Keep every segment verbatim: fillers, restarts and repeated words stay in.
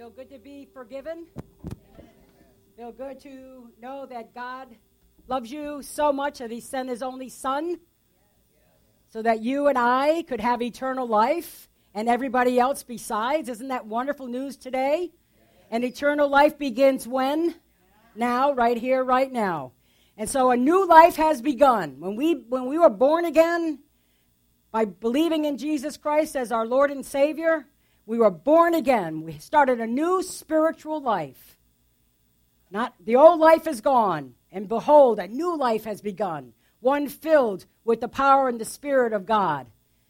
Feel good to be forgiven? Feel good to know that God loves you so much that he sent his only son so that you and I could have eternal life and everybody else besides. Isn't that wonderful news today? And eternal life begins when? Now, right here, right now. And so a new life has begun. When we when we were born again by believing in Jesus Christ as our Lord and Savior, we were born again. We started a new spiritual life. Not the old life is gone, and behold, a new life has begun, one filled with the power and the Spirit of God.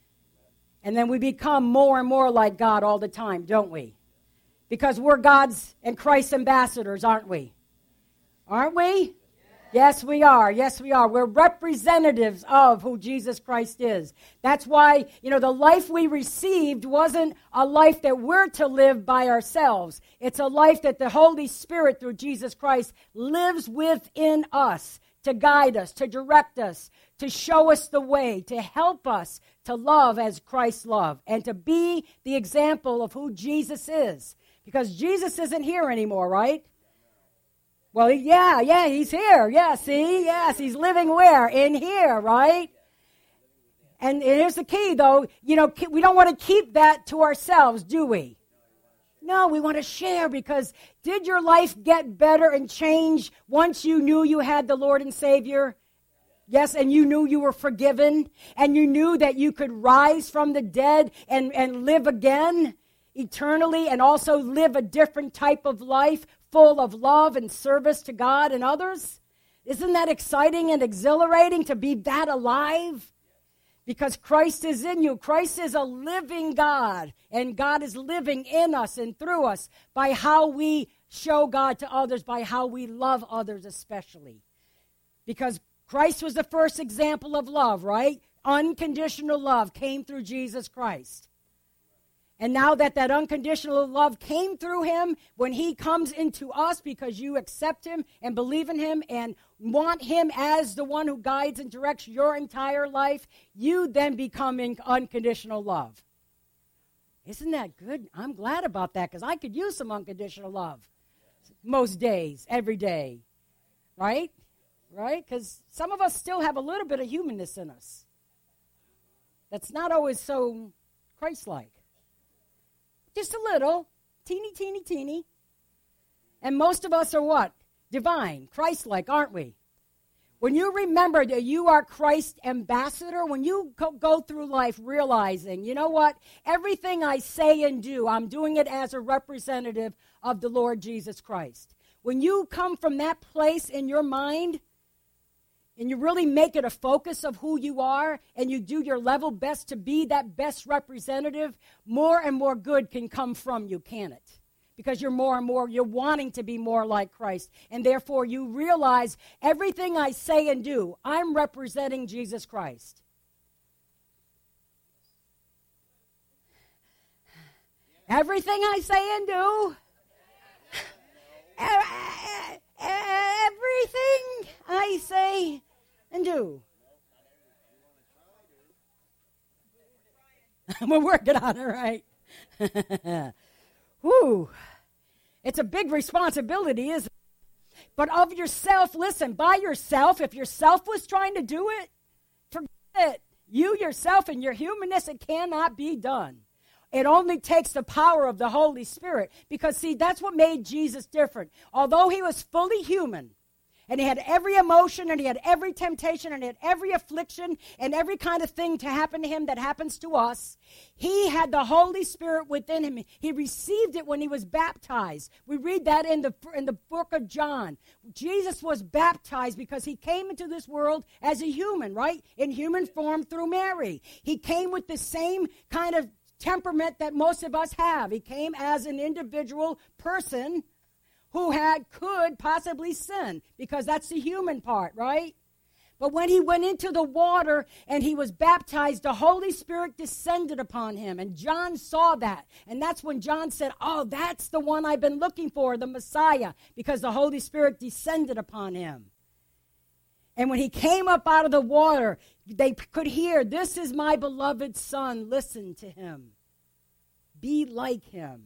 And then we become more and more like God all the time, don't we? Because we're God's and Christ's ambassadors, aren't we? Aren't we? Yes, we are. Yes, we are. We're representatives of who Jesus Christ is. That's why, you know, the life we received wasn't a life that we're to live by ourselves. It's a life that the Holy Spirit, through Jesus Christ, lives within us to guide us, to direct us, to show us the way, to help us to love as Christ loved, and to be the example of who Jesus is. Because Jesus isn't here anymore, right? Well, yeah, yeah, he's here. Yeah, see? Yes, he's living where? In here, right? And here's the key, though. You know, we don't want to keep that to ourselves, do we? No, we want to share, because did your life get better and change once you knew you had the Lord and Savior? Yes, and you knew you were forgiven, and you knew that you could rise from the dead and, and live again eternally, and also live a different type of life full of love and service to God and others? Isn't that exciting and exhilarating to be that alive? Because Christ is in you. Christ is a living God, and God is living in us and through us by how we show God to others, by how we love others especially. Because Christ was the first example of love, right? Unconditional love came through Jesus Christ. And now that that unconditional love came through him, when he comes into us because you accept him and believe in him and want him as the one who guides and directs your entire life, you then become in unconditional love. Isn't that good? I'm glad about that, because I could use some unconditional love most days, every day. Right? Right? Because some of us still have a little bit of humanness in us. That's not always so Christ-like. Just a little, teeny, teeny, teeny. And most of us are what? Divine, Christ-like, aren't we? When you remember that you are Christ's ambassador, when you go, go through life realizing, you know what? Everything I say and do, I'm doing it as a representative of the Lord Jesus Christ. When you come from that place in your mind, and you really make it a focus of who you are, and you do your level best to be that best representative, more and more good can come from you, can it? Because you're more and more, you're wanting to be more like Christ. And therefore, you realize everything I say and do, I'm representing Jesus Christ. Everything I say and do, everything I say and do. We're working on it, right? Whew. It's a big responsibility, isn't it? But of yourself, listen, by yourself, if yourself was trying to do it, forget it. You yourself and your humanness, it cannot be done. It only takes the power of the Holy Spirit. Because, see, that's what made Jesus different. Although he was fully human, and he had every emotion, and he had every temptation, and he had every affliction, and every kind of thing to happen to him that happens to us, he had the Holy Spirit within him. He received it when he was baptized. We read that in the, in the book of John. Jesus was baptized because he came into this world as a human, right? In human form through Mary. He came with the same kind of temperament that most of us have. He came as an individual person who had could possibly sin, because that's the human part, right? But when he went into the water and he was baptized, the Holy Spirit descended upon him, and John saw that. And that's when John said, oh, that's the one I've been looking for, the Messiah, because the Holy Spirit descended upon him. And when he came up out of the water, they could hear, this is my beloved son, listen to him. Be like him.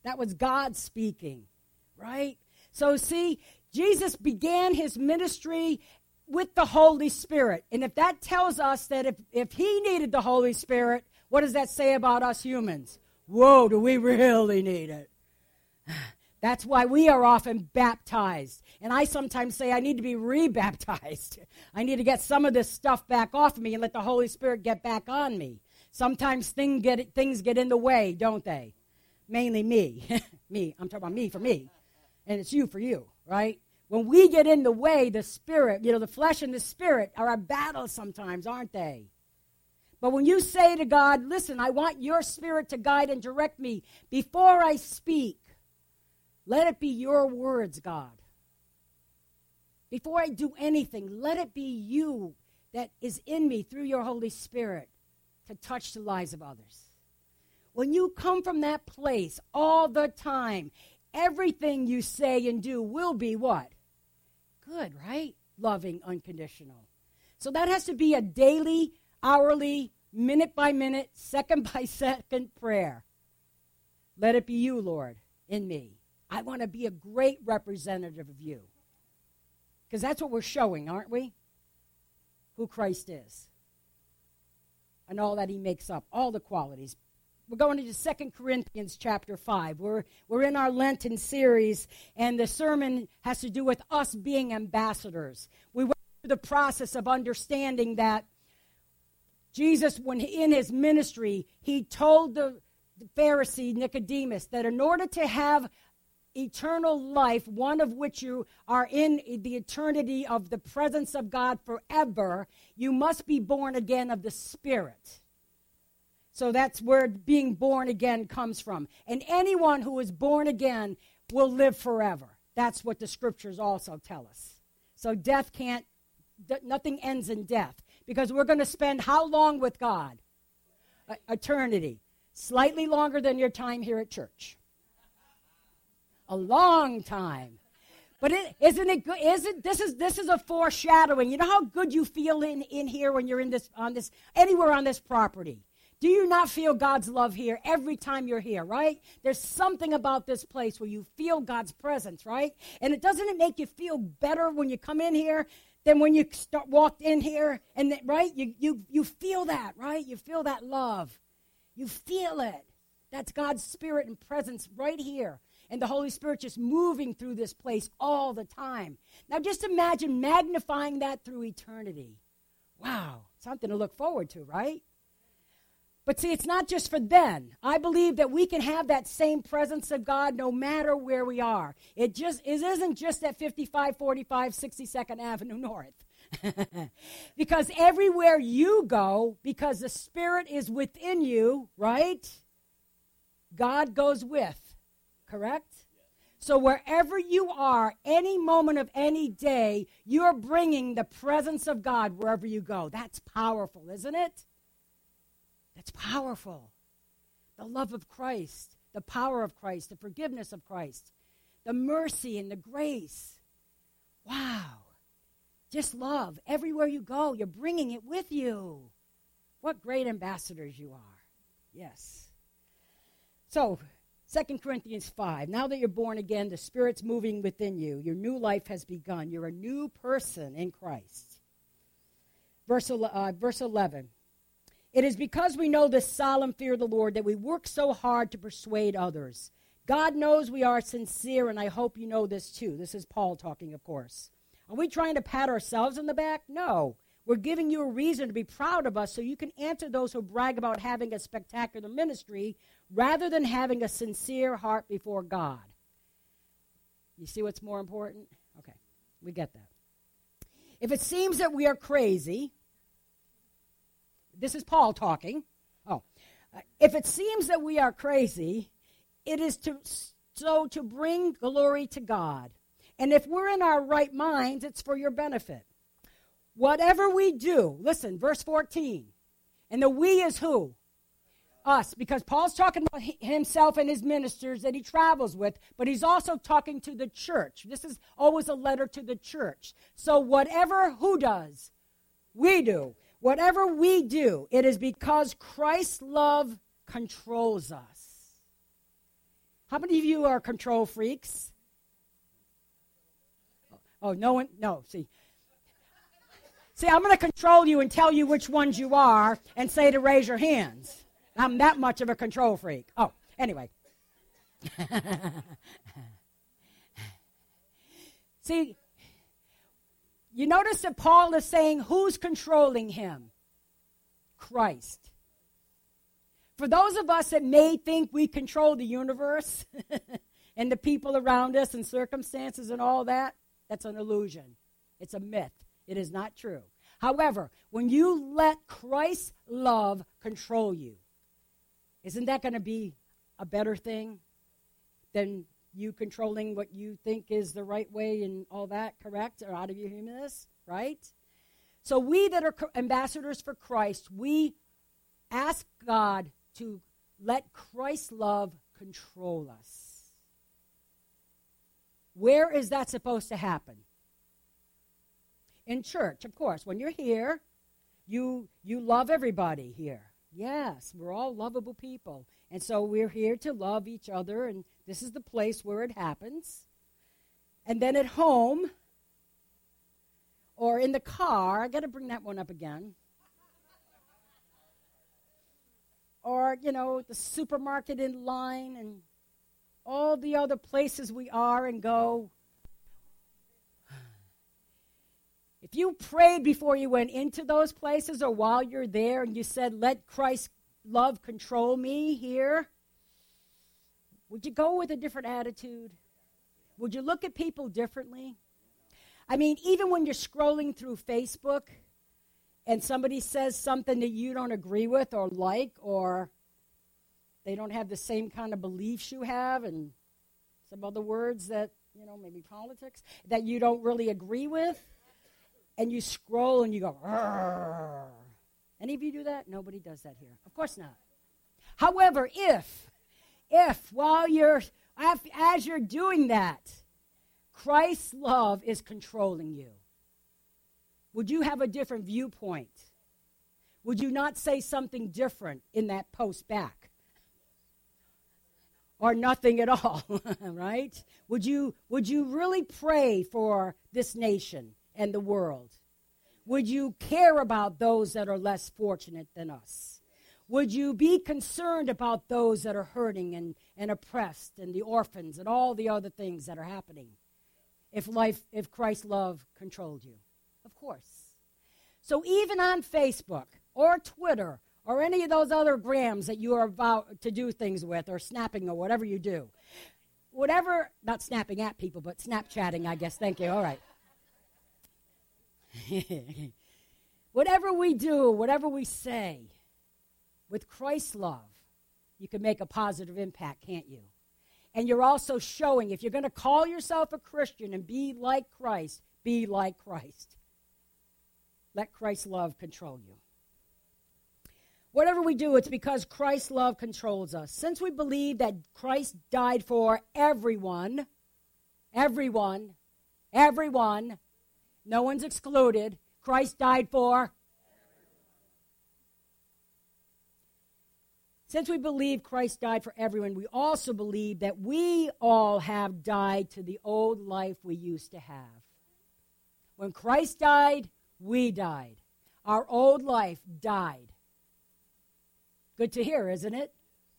That was God speaking, right? So see, Jesus began his ministry with the Holy Spirit. And if that tells us that if, if he needed the Holy Spirit, what does that say about us humans? Whoa, do we really need it? That's why we are often baptized. And I sometimes say I need to be re-baptized. I need to get some of this stuff back off of me and let the Holy Spirit get back on me. Sometimes thing get, things get in the way, don't they? Mainly me. me. I'm talking about me for me. And it's you for you, right? When we get in the way, the spirit, you know, the flesh and the spirit are our battles sometimes, aren't they? But when you say to God, listen, I want your spirit to guide and direct me before I speak, let it be your words, God. Before I do anything, let it be you that is in me through your Holy Spirit to touch the lives of others. When you come from that place all the time, everything you say and do will be what? Good, right? Loving, unconditional. So that has to be a daily, hourly, minute by minute, second by second prayer. Let it be you, Lord, in me. I want to be a great representative of you. Because that's what we're showing, aren't we? Who Christ is. And all that he makes up, all the qualities. We're going into Second Corinthians chapter five. We're, we're in our Lenten series, and the sermon has to do with us being ambassadors. We went through the process of understanding that Jesus, when he, in his ministry, he told the, the Pharisee Nicodemus that in order to have eternal life, one of which you are in the eternity of the presence of God forever, you must be born again of the Spirit. So that's where being born again comes from. And anyone who is born again will live forever. That's what the scriptures also tell us. So death can't, th- nothing ends in death. Because we're going to spend how long with God? Uh, eternity. Slightly longer than your time here at church. A long time. But it, isn't it good? Isn't this is this is a foreshadowing? You know how good you feel in, in here when you're in this on this anywhere on this property? Do you not feel God's love here every time you're here, right? There's something about this place where you feel God's presence, right? And it doesn't it make you feel better when you come in here than when you start walked in here, and that, right? You you you feel that, right? You feel that love. You feel it. That's God's Spirit and presence right here. And the Holy Spirit just moving through this place all the time. Now just imagine magnifying that through eternity. Wow, something to look forward to, right? But see, it's not just for then. I believe that we can have that same presence of God no matter where we are. It just it isn't just at fifty-five forty-five sixty-second Avenue North. Because everywhere you go, because the Spirit is within you, right? God goes with. Correct? So wherever you are, any moment of any day, you're bringing the presence of God wherever you go. That's powerful, isn't it? That's powerful. The love of Christ, the power of Christ, the forgiveness of Christ, the mercy and the grace. Wow. Just love. Everywhere you go, you're bringing it with you. What great ambassadors you are. Yes. So, Second Corinthians five, now that you're born again, the Spirit's moving within you. Your new life has begun. You're a new person in Christ. Verse, uh, verse eleven. It is because we know this solemn fear of the Lord that we work so hard to persuade others. God knows we are sincere, and I hope you know this too. This is Paul talking, of course. Are we trying to pat ourselves on the back? No. We're giving you a reason to be proud of us so you can answer those who brag about having a spectacular ministry rather than having a sincere heart before God. You see what's more important? Okay, we get that. If it seems that we are crazy, this is Paul talking. Oh, uh, if it seems that we are crazy, it is to so to bring glory to God. And if we're in our right minds, it's for your benefit. Whatever we do, listen, verse fourteen. And the we is who? Us. Because Paul's talking about himself and his ministers that he travels with, but he's also talking to the church. This is always a letter to the church. So whatever who does, we do. Whatever we do, it is because Christ's love controls us. How many of you are control freaks? Oh, no one, no, see. See, I'm going to control you and tell you which ones you are and say to raise your hands. I'm that much of a control freak. Oh, anyway. See, you notice that Paul is saying who's controlling him? Christ. For those of us that may think we control the universe and the people around us and circumstances and all that, that's an illusion. It's a myth. It is not true. However, when you let Christ's love control you, isn't that going to be a better thing than you controlling what you think is the right way and all that, correct? Or out of your humanness, right? So we that are ambassadors for Christ, we ask God to let Christ's love control us. Where is that supposed to happen? In church, of course. When you're here, you you love everybody here. Yes, we're all lovable people. And so we're here to love each other, and this is the place where it happens. And then at home, or in the car, I got to bring that one up again. Or, you know, the supermarket in line and all the other places we are and go. If you prayed before you went into those places or while you're there and you said, let Christ's love control me here, would you go with a different attitude? Would you look at people differently? I mean, even when you're scrolling through Facebook and somebody says something that you don't agree with or like, or they don't have the same kind of beliefs you have, and some other words that, you know, maybe politics, that you don't really agree with, and you scroll and you go, "Arr." Any of you do that? Nobody does that here. Of course not. However, if, if while you're, as you're doing that, Christ's love is controlling you, would you have a different viewpoint? Would you not say something different in that post back? Or nothing at all, right? Would you, would you really pray for this nation and the world? Would you care about those that are less fortunate than us? Would you be concerned about those that are hurting and, and oppressed and the orphans and all the other things that are happening if life, if Christ's love controlled you? Of course. So even on Facebook or Twitter or any of those other grams that you are about to do things with or snapping or whatever you do, whatever, not snapping at people, but Snapchatting, I guess. Thank you. All right. Whatever we do, whatever we say, with Christ's love, you can make a positive impact, can't you? And you're also showing, if you're going to call yourself a Christian and be like Christ, be like Christ. Let Christ's love control you. Whatever we do, it's because Christ's love controls us. Since we believe that Christ died for everyone, everyone, everyone, no one's excluded. Christ died for. Since we believe Christ died for everyone, we also believe that we all have died to the old life we used to have. When Christ died, we died. Our old life died. Good to hear, isn't it?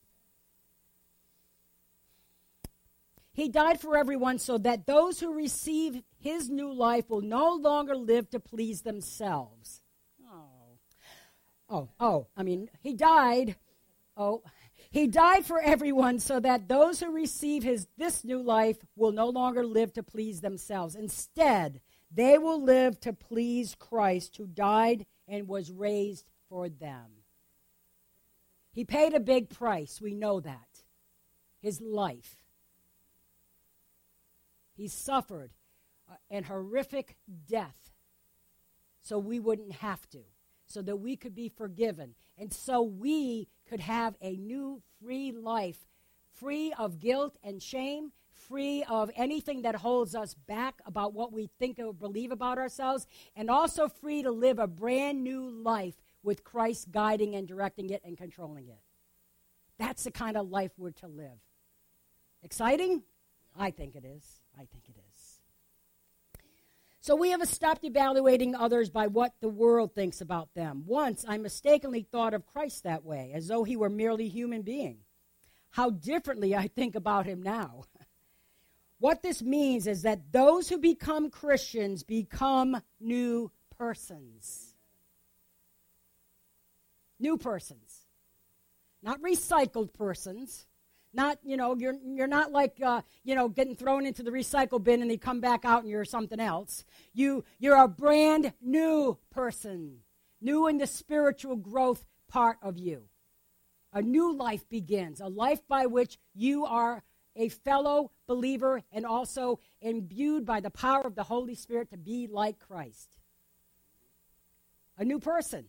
He died for everyone so that those who receive his new life will no longer live to please themselves. Oh, oh, oh, I mean, he died. Oh, he died for everyone so that those who receive his this new life will no longer live to please themselves. Instead, they will live to please Christ, who died and was raised for them. He paid a big price. We know that. His life. He suffered an horrific death so we wouldn't have to, so that we could be forgiven, and so we could have a new free life, free of guilt and shame, free of anything that holds us back about what we think or believe about ourselves, and also free to live a brand new life with Christ guiding and directing it and controlling it. That's the kind of life we're to live. Exciting? I think it is. I think it is. So we have stopped evaluating others by what the world thinks about them. Once I mistakenly thought of Christ that way, as though he were merely a human being. How differently I think about him now. What this means is that those who become Christians become new persons. New persons. Not recycled persons. Not, you know, you're you're not like, uh, you know, getting thrown into the recycle bin and they come back out and you're something else. You, you're a brand new person. New in the spiritual growth part of you. A new life begins. A life by which you are a fellow believer and also imbued by the power of the Holy Spirit to be like Christ. A new person.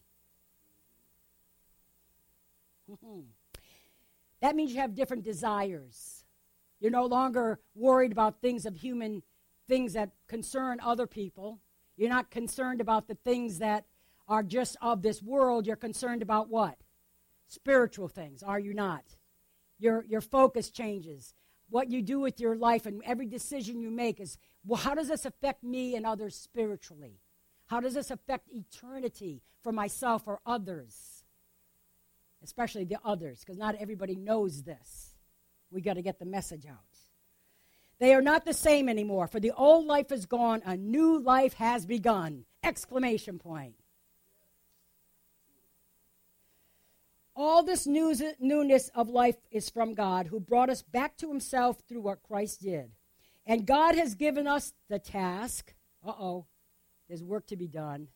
Mm-hmm. That means you have different desires. You're no longer worried about things of human, things that concern other people. You're not concerned about the things that are just of this world. You're concerned about what? Spiritual things, are you not? Your, your focus changes. What you do with your life and every decision you make is, well, how does this affect me and others spiritually? How does this affect eternity for myself or others? Especially the others, because not everybody knows this. We got to get the message out. They are not the same anymore, for the old life is gone, a new life has begun. Exclamation point. All this news, newness of life is from God, who brought us back to himself through what Christ did. And God has given us the task. Uh-oh, there's work to be done.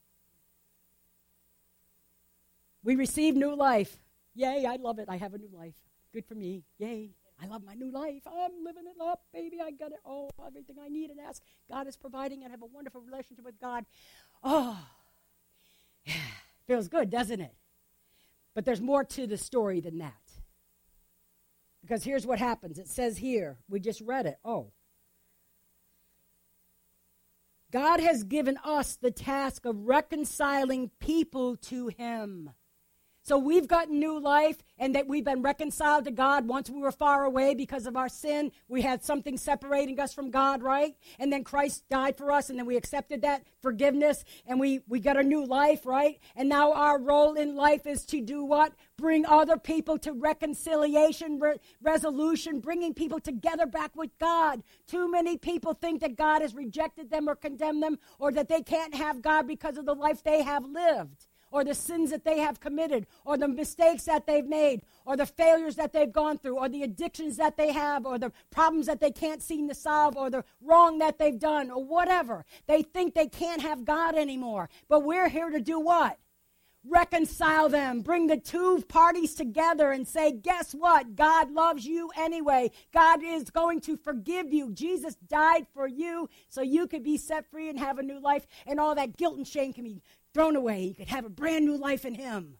We receive new life. Yay, I love it. I have a new life. Good for me. Yay, I love my new life. I'm living it up, baby. I got it. Oh, everything I need and ask. God is providing, and I have a wonderful relationship with God. Oh, feels good, doesn't it? But there's more to the story than that. Because here's what happens. It says here, we just read it. Oh. God has given us the task of reconciling people to him. So we've gotten new life and that we've been reconciled to God. Once we were far away because of our sin, we had something separating us from God, right? And then Christ died for us, and then we accepted that forgiveness, and we, we got a new life, right? And now our role in life is to do what? Bring other people to reconciliation, re- resolution, bringing people together back with God. Too many people think that God has rejected them or condemned them, or that they can't have God because of the life they have lived, or the sins that they have committed, or the mistakes that they've made, or the failures that they've gone through, or the addictions that they have, or the problems that they can't seem to solve, or the wrong that they've done, or whatever. They think they can't have God anymore. But we're here to do what? Reconcile them. Bring the two parties together and say, guess what? God loves you anyway. God is going to forgive you. Jesus died for you so you could be set free and have a new life, and all that guilt and shame can be thrown away. You could have a brand new life in him.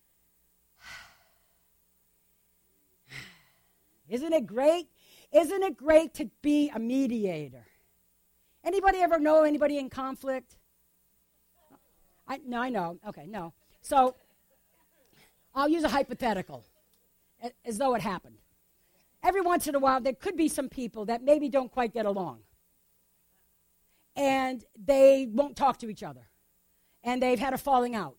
Isn't it great? Isn't it great to be a mediator? Anybody ever know anybody in conflict? I, no, I know. Okay, no. So I'll use a hypothetical as though it happened. Every once in a while, there could be some people that maybe don't quite get along. And they won't talk to each other. And they've had a falling out.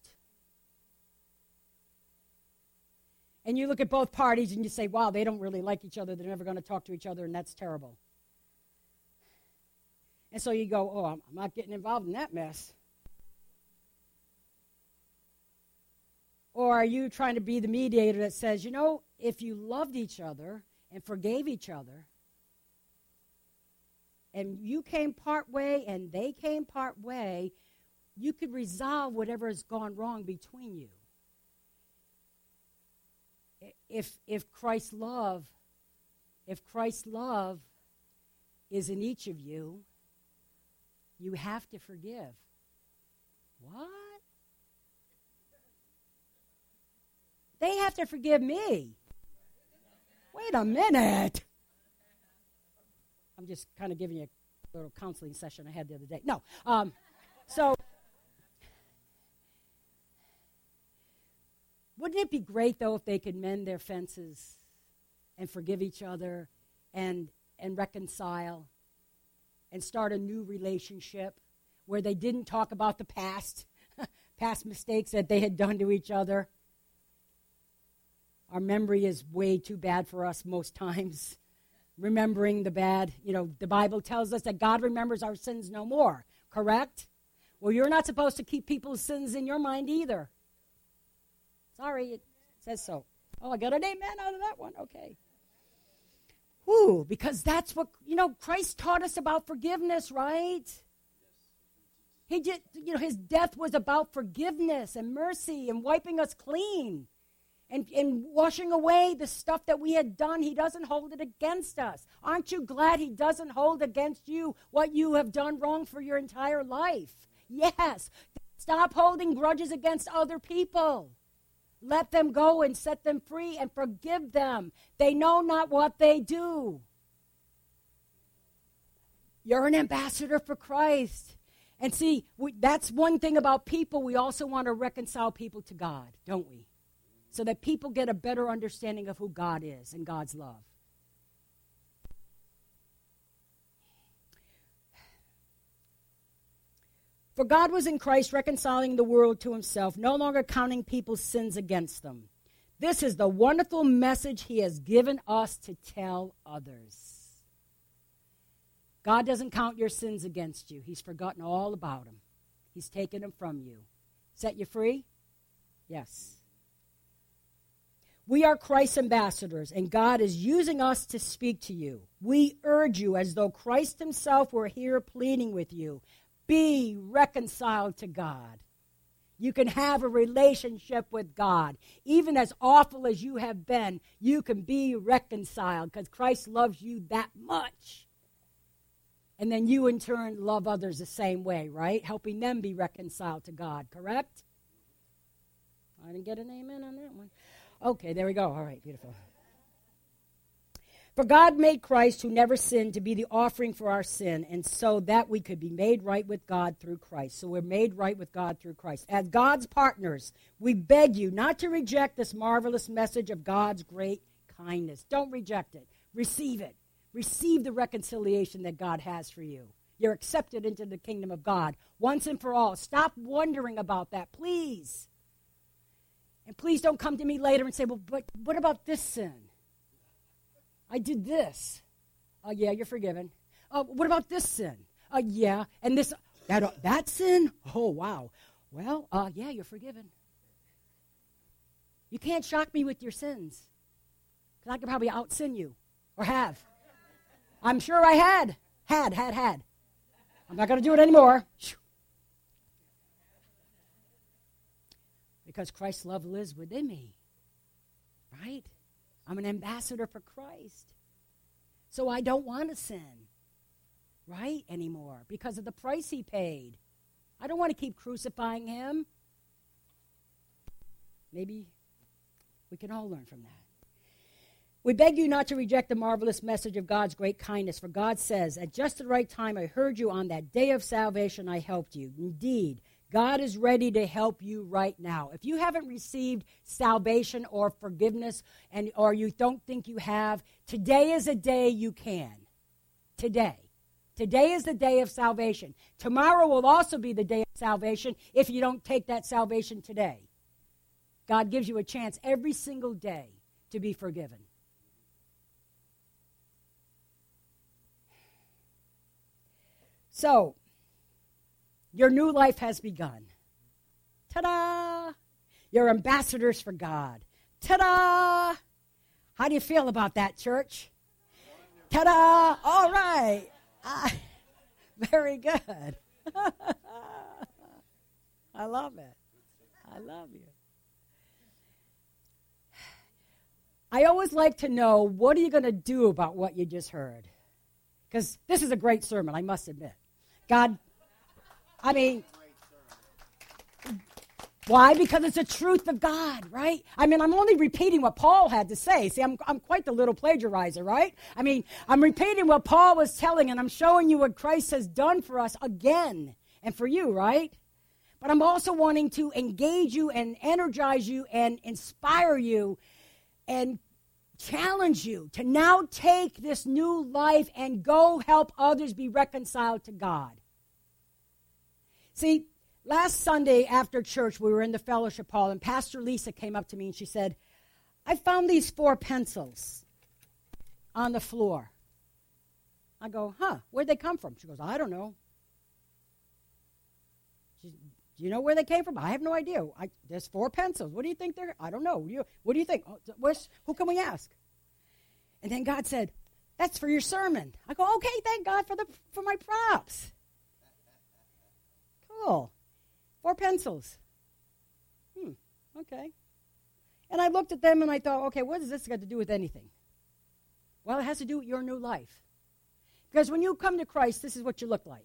And you look at both parties and you say, wow, they don't really like each other. They're never going to talk to each other, and that's terrible. And so you go, oh, I'm, I'm not getting involved in that mess. Or are you trying to be the mediator that says, you know, if you loved each other and forgave each other, and you came part way and they came part way, you could resolve whatever has gone wrong between you. If if Christ's love, if Christ's love is in each of you, you have to forgive. What? They have to forgive me. Wait a minute. I'm just kind of giving you a little counseling session I had the other day. No. Um, so, wouldn't it be great, though, if they could mend their fences and forgive each other and and reconcile and start a new relationship where they didn't talk about the past, past mistakes that they had done to each other. Our memory is way too bad for us most times. Remembering the bad, you know, the Bible tells us that God remembers our sins no more, correct? Well, you're not supposed to keep people's sins in your mind either. Sorry, it says so. Oh, I got an amen out of that one. Okay. Whew, because that's what, you know, Christ taught us about forgiveness, right? He did, you know, his death was about forgiveness and mercy and wiping us clean. And, and washing away the stuff that we had done. He doesn't hold it against us. Aren't you glad he doesn't hold against you what you have done wrong for your entire life? Yes. Stop holding grudges against other people. Let them go and set them free and forgive them. They know not what they do. You're an ambassador for Christ. And see, we, that's one thing about people. We also want to reconcile people to God, don't we? So that people get a better understanding of who God is and God's love. For God was in Christ reconciling the world to himself, no longer counting people's sins against them. This is the wonderful message he has given us to tell others. God doesn't count your sins against you. He's forgotten all about them. He's taken them from you. Set you free? Yes. We are Christ's ambassadors, and God is using us to speak to you. We urge you, as though Christ himself were here pleading with you, be reconciled to God. You can have a relationship with God. Even as awful as you have been, you can be reconciled because Christ loves you that much. And then you, in turn, love others the same way, right? Helping them be reconciled to God, correct? I didn't get an amen on that one. Okay, there we go. All right, beautiful. For God made Christ, who never sinned, to be the offering for our sin, and so that we could be made right with God through Christ. So we're made right with God through Christ. As God's partners, we beg you not to reject this marvelous message of God's great kindness. Don't reject it. Receive it. Receive the reconciliation that God has for you. You're accepted into the kingdom of God once and for all. Stop wondering about that, please. And please don't come to me later and say, well, but what about this sin? I did this. Oh, yeah, you're forgiven. Oh, what about this sin? Uh, yeah, and this, that, uh, that sin? Oh, wow. Well, uh, yeah, you're forgiven. You can't shock me with your sins, because I could probably out-sin you, or have. I'm sure I had. Had, had, had. I'm not going to do it anymore. Because Christ's love lives within me, right? I'm an ambassador for Christ. So I don't want to sin, right, anymore because of the price he paid. I don't want to keep crucifying him. Maybe we can all learn from that. We beg you not to reject the marvelous message of God's great kindness, for God says, at just the right time I heard you, on that day of salvation I helped you. Indeed, God is ready to help you right now. If you haven't received salvation or forgiveness, and or you don't think you have, today is a day you can. Today. Today is the day of salvation. Tomorrow will also be the day of salvation if you don't take that salvation today. God gives you a chance every single day to be forgiven. So, your new life has begun. Ta-da! You're ambassadors for God. Ta-da! How do you feel about that, church? Ta-da! All right. Ah, very good. I love it. I love you. I always like to know, what are you going to do about what you just heard? Because this is a great sermon, I must admit. God, I mean, why? Because it's the truth of God, right? I mean, I'm only repeating what Paul had to say. See, I'm, I'm quite the little plagiarizer, right? I mean, I'm repeating what Paul was telling, and I'm showing you what Christ has done for us again, and for you, right? But I'm also wanting to engage you and energize you and inspire you and challenge you to now take this new life and go help others be reconciled to God. See, last Sunday after church, we were in the fellowship hall, and Pastor Lisa came up to me and she said, I found these four pencils on the floor. I go, huh, where'd they come from? She goes, I don't know. She, do you know where they came from? I have no idea. I, there's four pencils. What do you think they're? I don't know. You, what do you think? Oh, who can we ask? And then God said, that's for your sermon. I go, okay, thank God for the for my props. Cool. Four pencils. Hmm, okay. And I looked at them and I thought, okay, what does this got to do with anything? Well, it has to do with your new life. Because when you come to Christ, this is what you look like.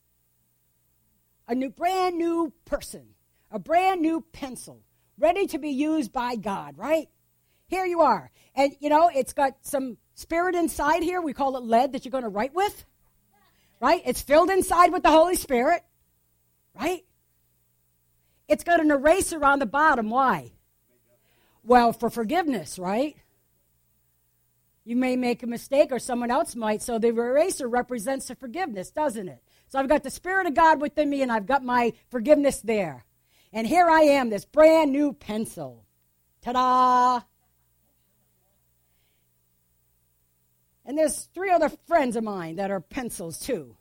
A new, brand new person. A brand new pencil. Ready to be used by God, right? Here you are. And, you know, it's got some spirit inside here. We call it lead that you're going to write with. Right? It's filled inside with the Holy Spirit. Right? It's got an eraser on the bottom. Why? Well, for forgiveness, right? You may make a mistake or someone else might, so the eraser represents the forgiveness, doesn't it? So I've got the Spirit of God within me, and I've got my forgiveness there. And here I am, this brand new pencil. Ta-da! And there's three other friends of mine that are pencils, too.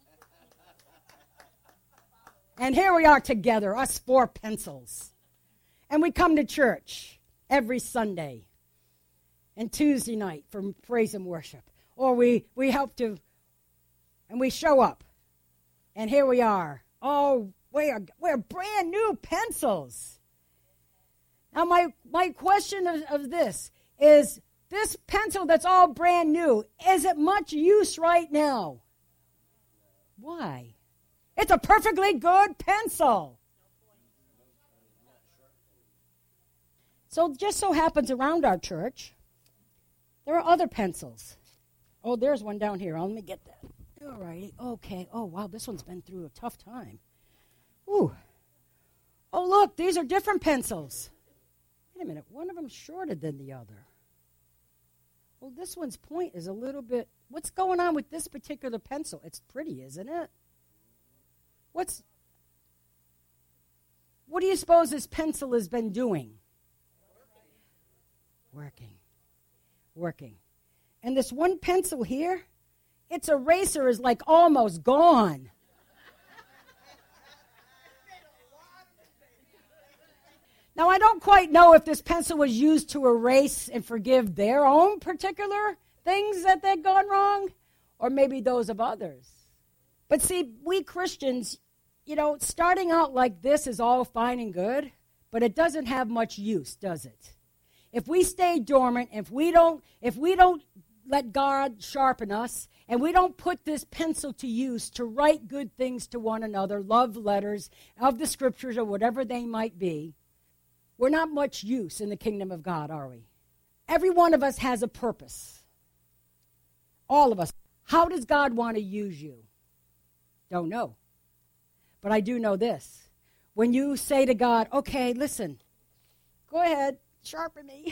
And here we are together, us four pencils. And we come to church every Sunday and Tuesday night for praise and worship. Or we, we help to, and we show up. And here we are. Oh, we're, we're brand new pencils. Now, my, my question of, of this is, this pencil that's all brand new, is it much use right now? Why? It's a perfectly good pencil. So it just so happens around our church, there are other pencils. Oh, there's one down here. Oh, let me get that. All righty. Okay. Oh, wow, this one's been through a tough time. Ooh. Oh, look, these are different pencils. Wait a minute. One of them's shorter than the other. Well, this one's point is a little bit... What's going on with this particular pencil? It's pretty, isn't it? What's... What do you suppose this pencil has been doing? Working. Working. And this one pencil here, its eraser is like almost gone. Now, I don't quite know if this pencil was used to erase and forgive their own particular things that they'd gone wrong, or maybe those of others. But see, we Christians, you know, starting out like this is all fine and good, but it doesn't have much use, does it? If we stay dormant, if we don't, if we don't let God sharpen us, and we don't put this pencil to use to write good things to one another, love letters of the scriptures or whatever they might be, we're not much use in the kingdom of God, are we? Every one of us has a purpose. All of us. How does God want to use you? Don't know. But I do know this. When you say to God, okay, listen, go ahead, sharpen me.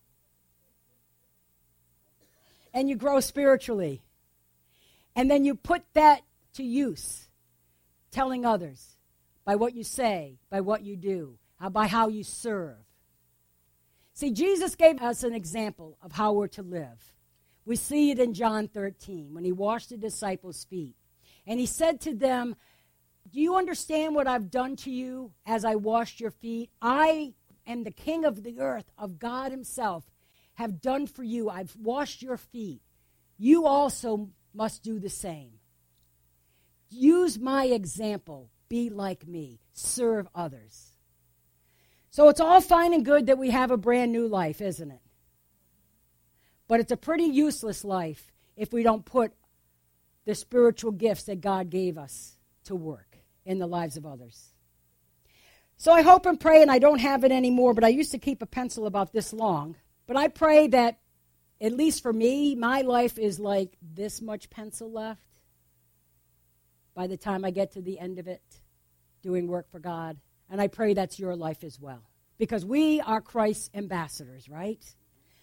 And you grow spiritually. And then you put that to use, telling others by what you say, by what you do, how, by how you serve. See, Jesus gave us an example of how we're to live. We see it in John thirteen when he washed the disciples' feet. And he said to them, do you understand what I've done to you as I washed your feet? I am the King of the earth, of God himself, have done for you. I've washed your feet. You also must do the same. Use my example. Be like me. Serve others. So it's all fine and good that we have a brand new life, isn't it? But it's a pretty useless life if we don't put the spiritual gifts that God gave us to work in the lives of others. So I hope and pray, and I don't have it anymore, but I used to keep a pencil about this long. But I pray that, at least for me, my life is like this much pencil left by the time I get to the end of it, doing work for God. And I pray that's your life as well. Because we are Christ's ambassadors, right?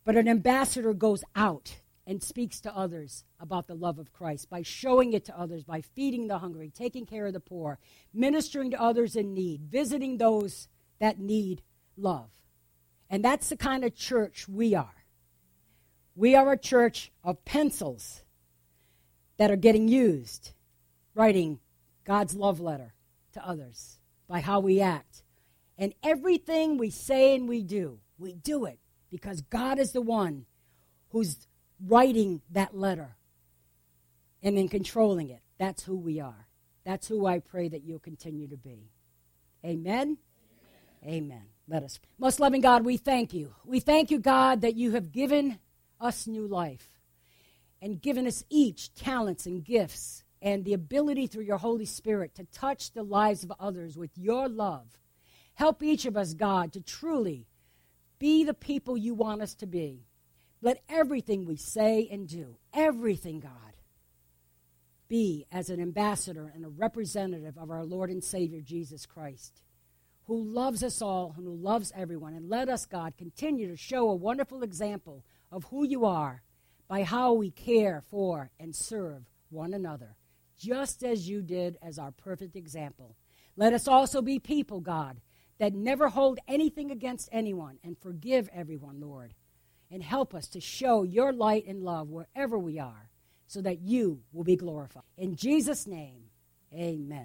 But an ambassador goes out and speaks to others about the love of Christ by showing it to others, by feeding the hungry, taking care of the poor, ministering to others in need, visiting those that need love. And that's the kind of church we are. We are a church of pencils that are getting used, writing God's love letter to others by how we act. And everything we say and we do, we do it because God is the one who's writing that letter and then controlling it. That's who we are. That's who I pray that you'll continue to be. Amen? Amen. Amen. Let us. Most loving God, we thank you. We thank you, God, that you have given us new life and given us each talents and gifts and the ability through your Holy Spirit to touch the lives of others with your love. Help each of us, God, to truly be the people you want us to be. Let everything we say and do, everything, God, be as an ambassador and a representative of our Lord and Savior, Jesus Christ, who loves us all and who loves everyone. And let us, God, continue to show a wonderful example of who you are by how we care for and serve one another, just as you did as our perfect example. Let us also be people, God, that never hold anything against anyone and forgive everyone, Lord. And help us to show your light and love wherever we are so that you will be glorified. In Jesus' name, amen.